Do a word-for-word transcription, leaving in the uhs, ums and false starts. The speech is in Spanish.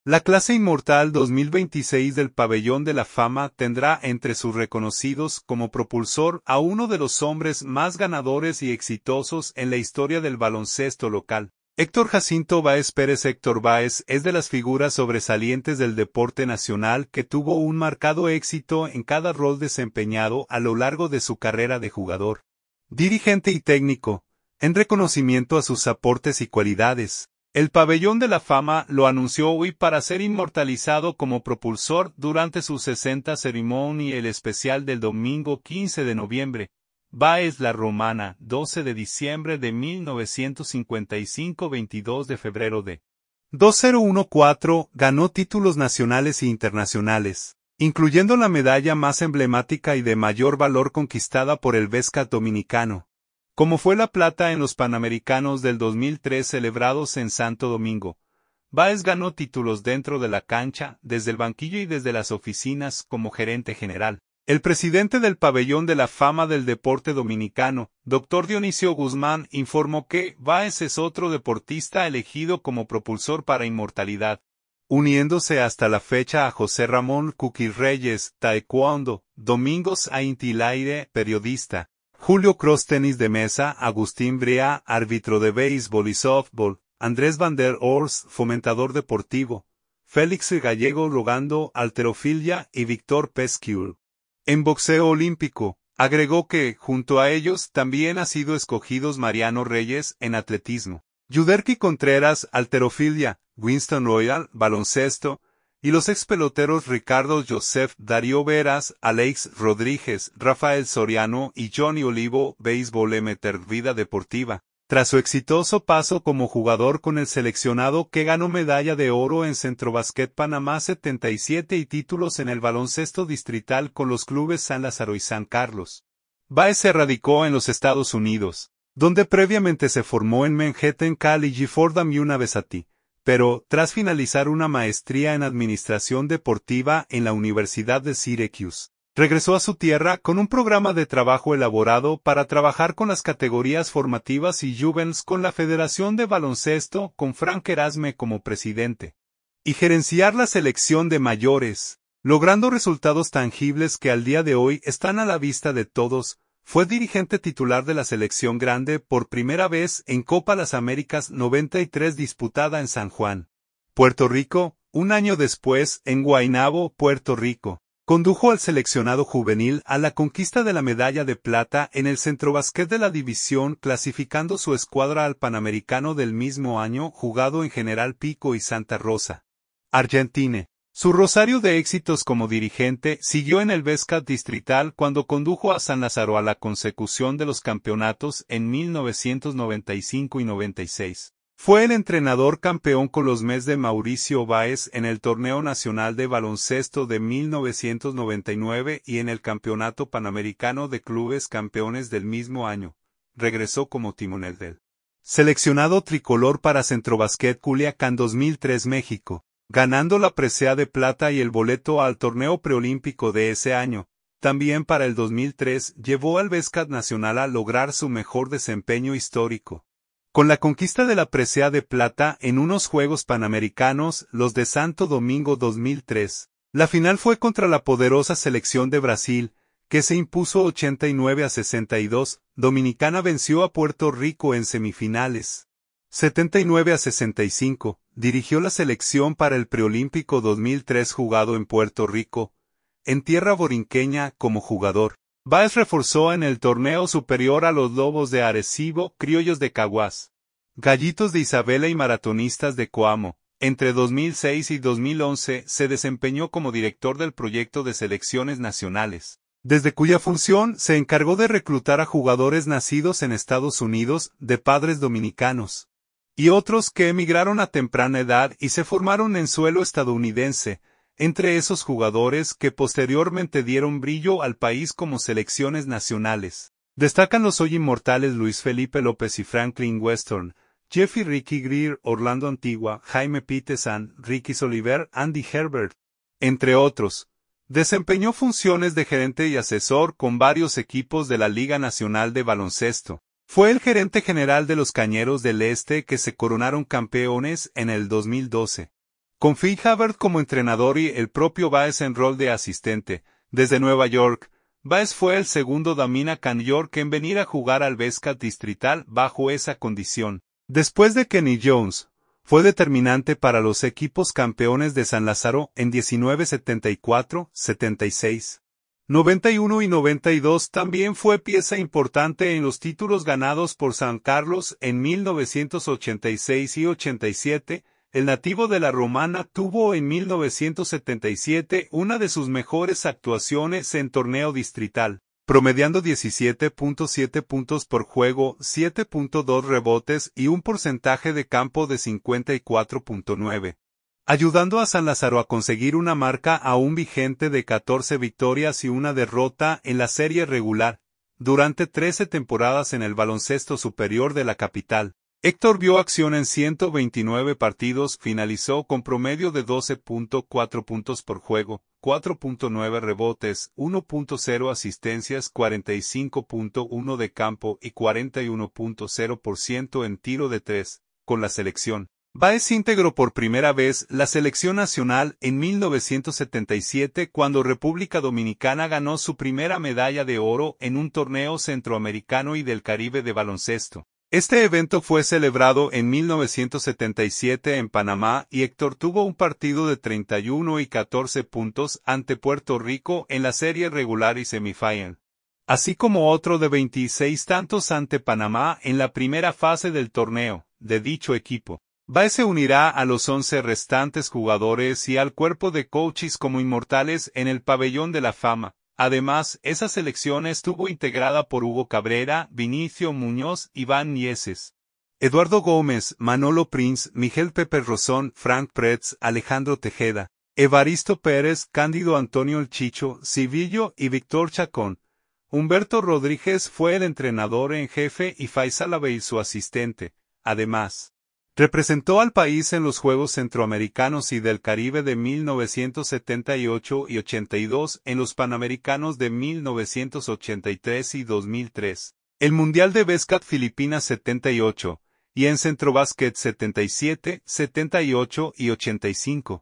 La clase inmortal dos mil veintiséis del Pabellón de la Fama tendrá entre sus reconocidos como propulsor a uno de los hombres más ganadores y exitosos en la historia del baloncesto local. Héctor Jacinto Báez Pérez. Héctor Báez es de las figuras sobresalientes del deporte nacional que tuvo un marcado éxito en cada rol desempeñado a lo largo de su carrera de jugador, dirigente y técnico, en reconocimiento a sus aportes y cualidades. El Pabellón de la Fama lo anunció hoy para ser inmortalizado como propulsor durante su sesenta ceremonia el especial del domingo quince de noviembre. Báez La Romana, doce de diciembre de mil novecientos cincuenta y cinco, veintidós de febrero de dos mil catorce, ganó títulos nacionales e internacionales, incluyendo la medalla más emblemática y de mayor valor conquistada por el Vescat dominicano, como fue la plata en los Panamericanos del dos mil tres celebrados en Santo Domingo. Báez ganó títulos dentro de la cancha, desde el banquillo y desde las oficinas como gerente general. El presidente del Pabellón de la Fama del Deporte Dominicano, doctor Dionisio Guzmán, informó que Báez es otro deportista elegido como propulsor para inmortalidad, uniéndose hasta la fecha a José Ramón Cuqui Reyes, taekwondo, Domingos Aintilaire, periodista, Julio Cross, tenis de mesa, Agustín Brea, árbitro de béisbol y softball, Andrés Van der Ors, fomentador deportivo, Félix Gallego rogando, halterofilia y Víctor Pesquiul. En boxeo olímpico, agregó que, junto a ellos, también ha sido escogidos Mariano Reyes en atletismo, Yuderki Contreras, halterofilia, Winston Royal, baloncesto, y los ex peloteros Ricardo Joseph, Darío Veras, Alex Rodríguez, Rafael Soriano y Johnny Olivo, béisbol amateur, vida deportiva. Tras su exitoso paso como jugador con el seleccionado que ganó medalla de oro en Centrobasquet Panamá setenta y siete y títulos en el baloncesto distrital con los clubes San Lázaro y San Carlos. Báez se radicó en los Estados Unidos, donde previamente se formó en Manhattan College y Fordham University, pero, tras finalizar una maestría en Administración Deportiva en la Universidad de Syracuse, regresó a su tierra con un programa de trabajo elaborado para trabajar con las categorías formativas y juvens con la Federación de Baloncesto con Frank Erasme como presidente, y gerenciar la selección de mayores, logrando resultados tangibles que al día de hoy están a la vista de todos. Fue dirigente titular de la selección grande por primera vez en Copa Las Américas noventa y tres disputada en San Juan, Puerto Rico, un año después en Guaynabo, Puerto Rico. Condujo al seleccionado juvenil a la conquista de la medalla de plata en el Centrobasquet de la división, clasificando su escuadra al Panamericano del mismo año jugado en General Pico y Santa Rosa, Argentina. Su rosario de éxitos como dirigente siguió en el Vescat distrital cuando condujo a San Lázaro a la consecución de los campeonatos en mil novecientos noventa y cinco y noventa y seis. Fue el entrenador campeón con los Mets de Mauricio Báez en el Torneo Nacional de Baloncesto de mil novecientos noventa y nueve y en el Campeonato Panamericano de Clubes Campeones del mismo año. Regresó como timonel del seleccionado tricolor para Centrobasquet Culiacán dos mil tres México, ganando la presea de plata y el boleto al torneo preolímpico de ese año. También para el dos mil tres llevó al Vescat Nacional a lograr su mejor desempeño histórico, con la conquista de la presea de plata en unos Juegos Panamericanos, los de Santo Domingo dos mil tres. La final fue contra la poderosa selección de Brasil, que se impuso ochenta y nueve a sesenta y dos. Dominicana venció a Puerto Rico en semifinales, setenta y nueve a sesenta y cinco. Dirigió la selección para el preolímpico dos mil tres jugado en Puerto Rico, en tierra borinqueña, como jugador. Báez reforzó en el torneo superior a los Lobos de Arecibo, Criollos de Caguas, Gallitos de Isabela y Maratonistas de Coamo. Entre dos mil seis y dos mil once se desempeñó como director del proyecto de selecciones nacionales, desde cuya función se encargó de reclutar a jugadores nacidos en Estados Unidos, de padres dominicanos, y otros que emigraron a temprana edad y se formaron en suelo estadounidense. Entre esos jugadores que posteriormente dieron brillo al país como selecciones nacionales, destacan los hoy inmortales Luis Felipe López y Franklin Weston, Jeffy Ricky Greer, Orlando Antigua, Jaime Peterson, Ricky Soliver, Andy Herbert, entre otros. Desempeñó funciones de gerente y asesor con varios equipos de la Liga Nacional de Baloncesto. Fue el gerente general de los Cañeros del Este que se coronaron campeones en el dos mil doce. Con Phil Hubbard como entrenador y el propio Baez en rol de asistente, desde Nueva York, Baez fue el segundo Dominican York en venir a jugar al Básquet distrital bajo esa condición. Después de Kenny Jones, fue determinante para los equipos campeones de San Lázaro en diecinueve setenta y cuatro setenta y seis. noventa y uno y noventa y dos también fue pieza importante en los títulos ganados por San Carlos en mil novecientos ochenta y seis y ochenta y siete. El nativo de la Romana tuvo en mil novecientos setenta y siete una de sus mejores actuaciones en torneo distrital, promediando diecisiete punto siete puntos por juego, siete punto dos rebotes y un porcentaje de campo de cincuenta y cuatro punto nueve. Ayudando a San Lázaro a conseguir una marca aún vigente de catorce victorias y una derrota en la serie regular, durante trece temporadas en el baloncesto superior de la capital. Héctor vio acción en ciento veintinueve partidos, finalizó con promedio de doce punto cuatro puntos por juego, cuatro punto nueve rebotes, uno punto cero asistencias, cuarenta y cinco punto uno de campo y cuarenta y uno punto cero por ciento en tiro de tres, con la selección. Baez integró por primera vez la selección nacional en mil novecientos setenta y siete cuando República Dominicana ganó su primera medalla de oro en un torneo centroamericano y del Caribe de baloncesto. Este evento fue celebrado en mil novecientos setenta y siete en Panamá y Héctor tuvo un partido de treinta y uno y catorce puntos ante Puerto Rico en la serie regular y semifinal, así como otro de veintiséis tantos ante Panamá en la primera fase del torneo, de dicho equipo. Baez se unirá a los once restantes jugadores y al cuerpo de coaches como inmortales en el Pabellón de la Fama. Además, esa selección estuvo integrada por Hugo Cabrera, Vinicio Muñoz, Iván Nieses, Eduardo Gómez, Manolo Prince, Miguel Pepe Rosón, Frank Pretz, Alejandro Tejeda, Evaristo Pérez, Cándido Antonio El Chicho, Civillo y Víctor Chacón. Humberto Rodríguez fue el entrenador en jefe y Faisal Abey su asistente. Además, representó al país en los Juegos Centroamericanos y del Caribe de mil novecientos setenta y ocho y ochenta y dos, en los Panamericanos de mil novecientos ochenta y tres y dos mil tres, el Mundial de Básquet Filipinas setenta y ocho, y en Centrobásquet setenta y siete, setenta y ocho y ochenta y cinco.